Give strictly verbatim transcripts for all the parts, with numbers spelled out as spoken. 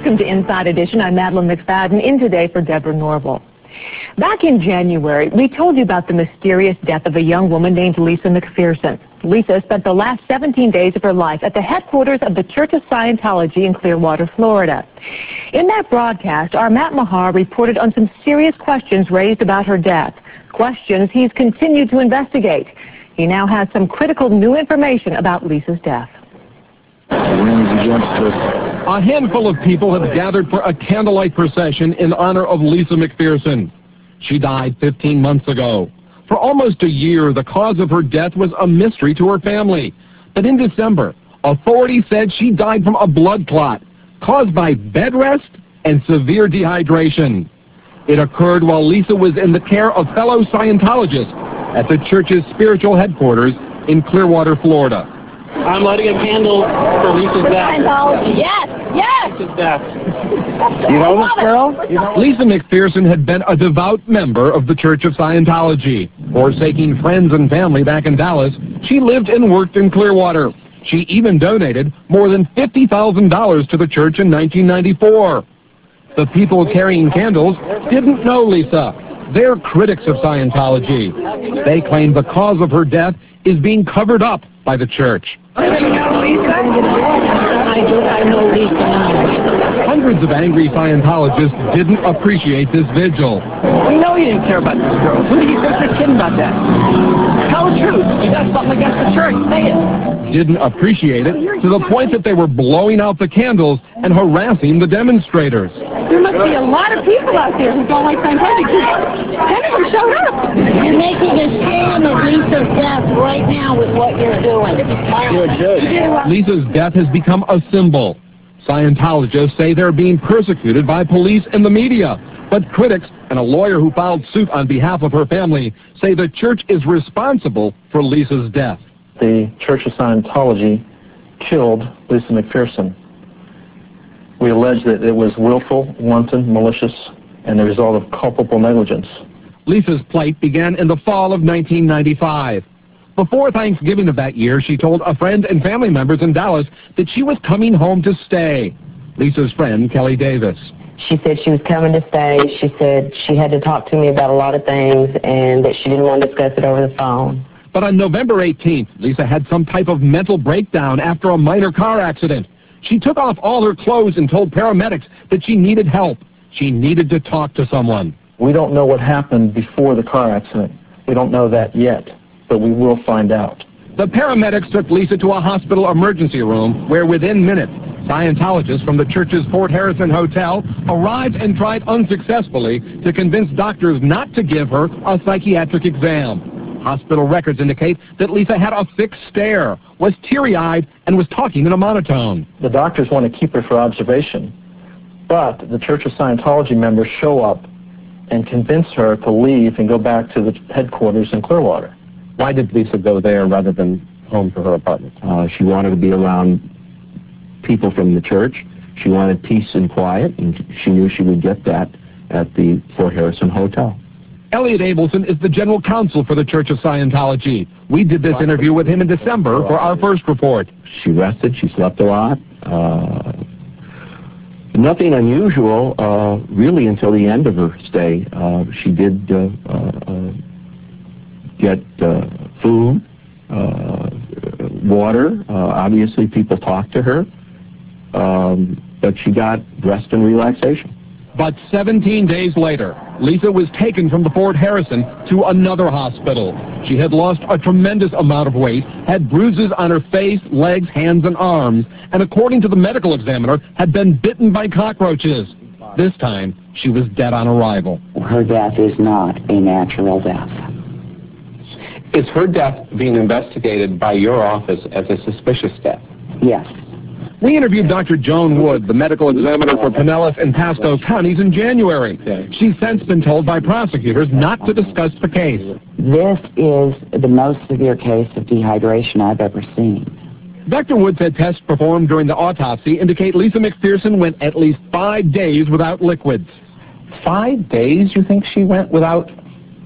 Welcome to Inside Edition. I'm Madeline McFadden, in today for Deborah Norville. Back in January, we told you about the mysterious death of a young woman named Lisa McPherson. Lisa spent the last seventeen days of her life at the headquarters of the Church of Scientology in Clearwater, Florida. In that broadcast, our Matt Mahar reported on some serious questions raised about her death, questions he's continued to investigate. He now has some critical new information about Lisa's death. A handful of people have gathered for a candlelight procession in honor of Lisa McPherson. She died fifteen months ago. For almost a year, the cause of her death was a mystery to her family. But in December, authorities said she died from a blood clot caused by bed rest and severe dehydration. It occurred while Lisa was in the care of fellow Scientologists at the church's spiritual headquarters in Clearwater, Florida. I'm lighting a candle for Lisa's death. Scientology, yes, yes! Lisa's death. You know this girl? You know Lisa McPherson had been a devout member of the Church of Scientology. Forsaking friends and family back in Dallas, she lived and worked in Clearwater. She even donated more than fifty thousand dollars to the church in nineteen ninety-four. The people carrying candles didn't know Lisa. They're critics of Scientology. They claim the cause of her death is being covered up by the church. I know Lisa. I do. I know Lisa. Hundreds of angry Scientologists didn't appreciate this vigil. We know you didn't care about this girl. Who do you think you're kidding about that? Tell the truth. You got something against the church. Say it. Didn't appreciate it to the point that they were blowing out the candles and harassing the demonstrators. There must be a lot of people out there who don't like Scientology. None of them showed up. You're making a shame of Lisa's death right now with what you're doing. You're a judge. Lisa's death has become a symbol. Scientologists say they're being persecuted by police and the media. But critics and a lawyer who filed suit on behalf of her family say the church is responsible for Lisa's death. The Church of Scientology killed Lisa McPherson. We allege that it was willful, wanton, malicious, and the result of culpable negligence. Lisa's plight began in the fall of nineteen ninety-five. Before Thanksgiving of that year, she told a friend and family members in Dallas that she was coming home to stay. Lisa's friend, Kelly Davis. She said she was coming to stay. She said she had to talk to me about a lot of things and that she didn't want to discuss it over the phone. But on November eighteenth, Lisa had some type of mental breakdown after a minor car accident. She took off all her clothes and told paramedics that she needed help. She needed to talk to someone. We don't know what happened before the car accident. We don't know that yet, but we will find out. The paramedics took Lisa to a hospital emergency room where within minutes, Scientologists from the church's Fort Harrison Hotel arrived and tried unsuccessfully to convince doctors not to give her a psychiatric exam. Hospital records indicate that Lisa had a fixed stare, was teary-eyed, and was talking in a monotone. The doctors want to keep her for observation, but the Church of Scientology members show up and convince her to leave and go back to the headquarters in Clearwater. Why did Lisa go there rather than home to her apartment? Uh, she wanted to be around people from the church. She wanted peace and quiet, and she knew she would get that at the Fort Harrison Hotel. Elliot Abelson is the general counsel for the Church of Scientology. We did this interview with him in December for our first report. She rested. She slept a lot. Uh, nothing unusual, uh, really, until the end of her stay. Uh, she did uh, uh, get uh, food, uh, water. Uh, obviously, people talked to her. Um, but she got rest and relaxation. But seventeen days later, Lisa was taken from the Fort Harrison to another hospital. She had lost a tremendous amount of weight, had bruises on her face, legs, hands, and arms, and according to the medical examiner, had been bitten by cockroaches. This time, she was dead on arrival. Her death is not a natural death. Is her death being investigated by your office as a suspicious death? Yes. We interviewed Doctor Joan Wood, the medical examiner for Pinellas and Pasco counties, in January. She's since been told by prosecutors not to discuss the case. This is the most severe case of dehydration I've ever seen. Doctor Wood said tests performed during the autopsy indicate Lisa McPherson went at least five days without liquids. Five days, you think she went without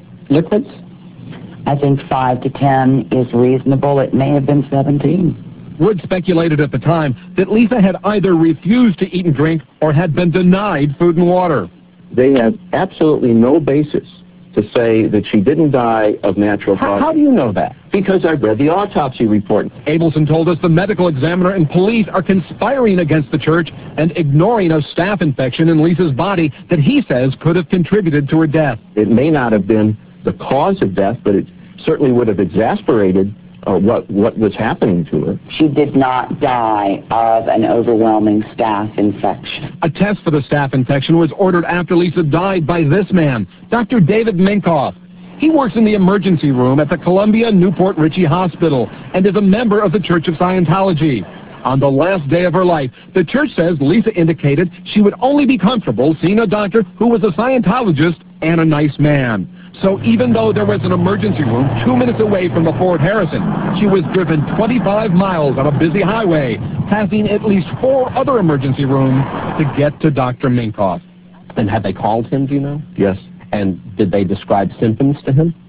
liquids? I think five to ten is reasonable. It may have been seventeen. Wood speculated at the time that Lisa had either refused to eat and drink or had been denied food and water. They have absolutely no basis to say that she didn't die of natural How, causes. how do you know that? Because I've read the autopsy report. Abelson told us the medical examiner and police are conspiring against the church and ignoring a staph infection in Lisa's body that he says could have contributed to her death. It may not have been the cause of death, but it certainly would have exasperated uh, what, what was happening to her. She did not die of an overwhelming staph infection. A test for the staph infection was ordered after Lisa died by this man, Doctor David Minkoff. He works in the emergency room at the Columbia Newport Ritchie Hospital and is a member of the Church of Scientology. On the last day of her life, the church says Lisa indicated she would only be comfortable seeing a doctor who was a Scientologist and a nice man. So even though there was an emergency room two minutes away from the Fort Harrison, she was driven twenty-five miles on a busy highway, passing at least four other emergency rooms to get to Doctor Minkoff. And had they called him, do you know? Yes, And did they describe symptoms to him?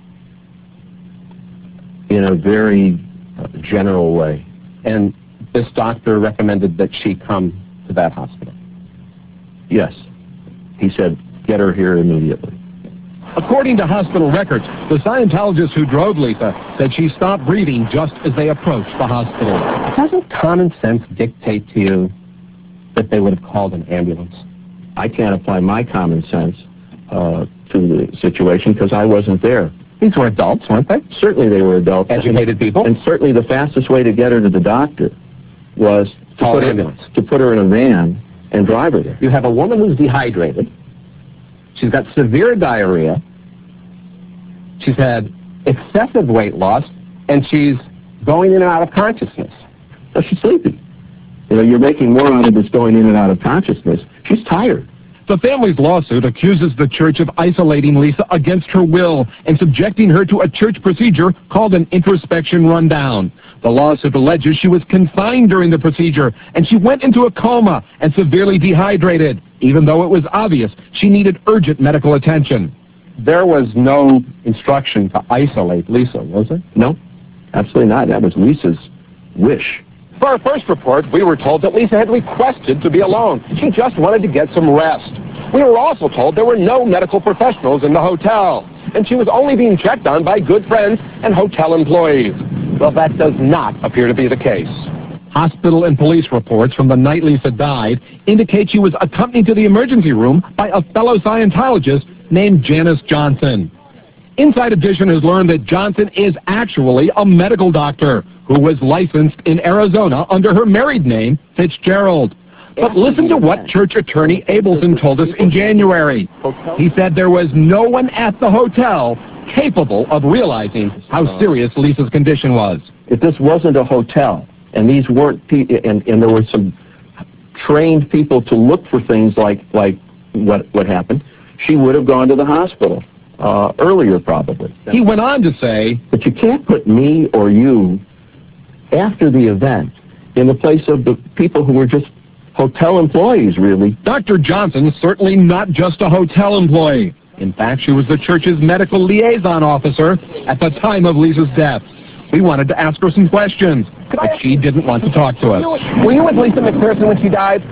in a very uh, general way. And this doctor recommended that she come to that hospital. Yes. He said, get her here immediately. According to hospital records, the Scientologist who drove Lisa said she stopped breathing just as they approached the hospital. Doesn't common sense dictate to you that they would have called an ambulance? I can't apply my common sense uh, to the situation because I wasn't there. These were adults, weren't they? Certainly they were adults. Educated people. And certainly the fastest way to get her to the doctor was to Call put, an her, ambulance. to put her in a van and drive her there. You have a woman who's dehydrated. She's got severe diarrhea. She's had excessive weight loss, and she's going in and out of consciousness. So she's sleepy. You know, you're making more out of this going in and out of consciousness. She's tired. The family's lawsuit accuses the church of isolating Lisa against her will and subjecting her to a church procedure called an introspection rundown. The lawsuit alleges she was confined during the procedure and she went into a coma and severely dehydrated, even though it was obvious she needed urgent medical attention. There was no instruction to isolate Lisa, was there? No, absolutely not. That was Lisa's wish. For our first report, we were told that Lisa had requested to be alone. She just wanted to get some rest. We were also told there were no medical professionals in the hotel, and she was only being checked on by good friends and hotel employees. Well, that does not appear to be the case. Hospital and police reports from the night Lisa died indicate she was accompanied to the emergency room by a fellow Scientologist named Janice Johnson. Inside Edition has learned that Johnson is actually a medical doctor who was licensed in Arizona under her married name, Fitzgerald. But listen to what Church Attorney Abelson told us in January. He said there was no one at the hotel capable of realizing how serious Lisa's condition was. If this wasn't a hotel, and these weren't, pe- and, and there were some trained people to look for things like, like what, what happened, she would have gone to the hospital uh, earlier, probably. He went on to say, But you can't put me or you, after the event, in the place of the people who were just hotel employees, really. Doctor Johnson's certainly not just a hotel employee. In fact, she was the church's medical liaison officer at the time of Lisa's death. We wanted to ask her some questions, but she didn't want to talk to us. Were you with Lisa McPherson when she died?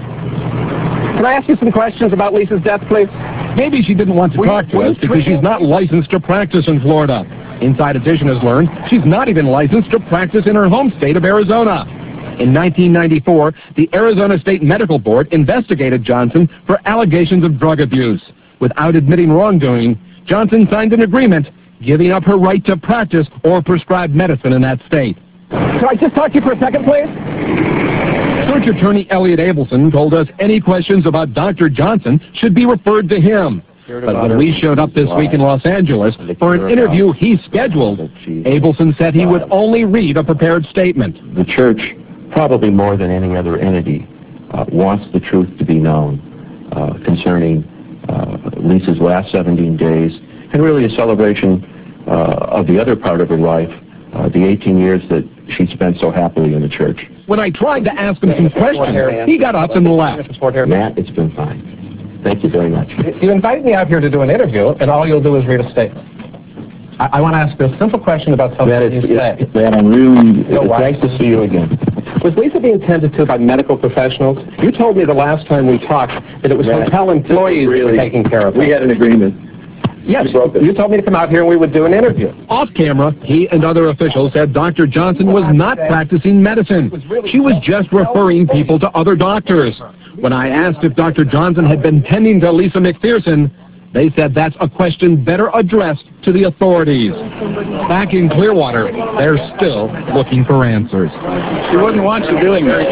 Can I ask you some questions about Lisa's death, please? Maybe she didn't want to Were talk you- to were us you because she's treating- not licensed to practice in Florida. Inside Edition has learned she's not even licensed to practice in her home state of Arizona. In nineteen ninety-four, the Arizona State Medical Board investigated Johnson for allegations of drug abuse. Without admitting wrongdoing, Johnson signed an agreement giving up her right to practice or prescribe medicine in that state. Can I just talk to you for a second, please? Church Attorney Elliot Abelson told us any questions about Doctor Johnson should be referred to him. But when we showed up this week in Los Angeles for an interview he scheduled, Abelson said he would only read a prepared statement. The church, probably more than any other entity, uh, wants the truth to be known uh, concerning uh, Lisa's last seventeen days, and really a celebration uh, of the other part of her life, uh, the eighteen years that she spent so happily in the church. When I tried to ask him some questions, he got up and left. Matt, it's been fine. Thank you very much. You invited me out here to do an interview, and all you'll do is read a statement. I, I want to ask you a simple question about something Matt, you it's, say. it's, Matt, I'm really, Your it's wife- nice to see you again. Was Lisa being tended to by medical professionals? You told me the last time we talked that it was Right. hotel employees Really, who were taking care of We her. had an agreement. Yes, You broke it. you told me to come out here and we would do an interview. Off camera, he and other officials said Doctor Johnson was not practicing medicine. She was just referring people to other doctors. When I asked if Doctor Johnson had been tending to Lisa McPherson, they said that's a question better addressed to the authorities. Back in Clearwater, they're still looking for answers. She wouldn't want you doing that.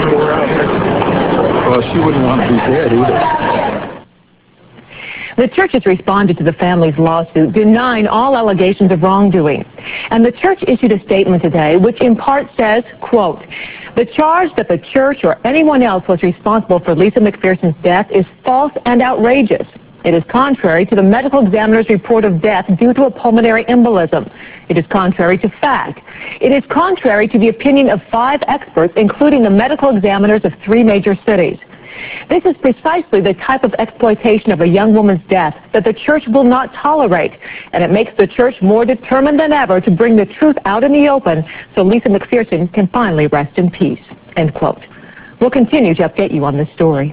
Well, she wouldn't want to be dead either. The church has responded to the family's lawsuit, denying all allegations of wrongdoing. And the church issued a statement today, which in part says, quote, "The charge that the church or anyone else was responsible for Lisa McPherson's death is false and outrageous. It is contrary to the medical examiner's report of death due to a pulmonary embolism. It is contrary to fact. It is contrary to the opinion of five experts, including the medical examiners of three major cities. This is precisely the type of exploitation of a young woman's death that the church will not tolerate, and it makes the church more determined than ever to bring the truth out in the open so Lisa McPherson can finally rest in peace." End quote. We'll continue to update you on this story.